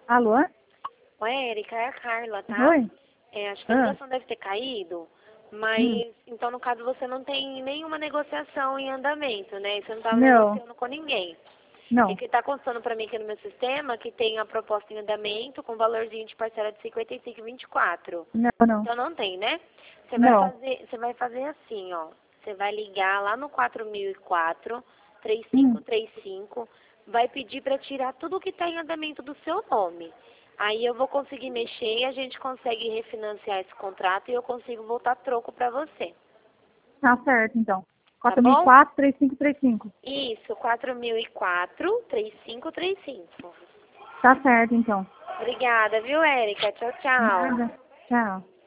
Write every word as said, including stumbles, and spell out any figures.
Alô? Oi, Erika, é a Carla, tá? Oi? É, acho que a Ah. ligação deve ter caído, mas Hum. então no caso você não tem nenhuma negociação em andamento, né? Você não estava Não. negociando com ninguém. É Não. que está constando para mim aqui no meu sistema que tem a proposta em andamento com valorzinho de parcela de cinquenta e cinco e vinte e quatro. Não, não. Então não tem, né? Você vai Não. fazer, você vai fazer assim, ó. Você vai ligar lá no quatro mil e quatro, três Hum. cinco três cinco, vai pedir para tirar tudo que está em andamento do seu nome. Aí eu vou conseguir mexer e a gente consegue refinanciar esse contrato e eu consigo voltar troco para você. Tá certo, então. Tá quatro mil e bom? quatro, três cinco três cinco. Isso, quatro mil e quatro, três cinco três cinco. Tá certo, então. Obrigada, viu, Érica? Tchau, tchau. Nada. Tchau.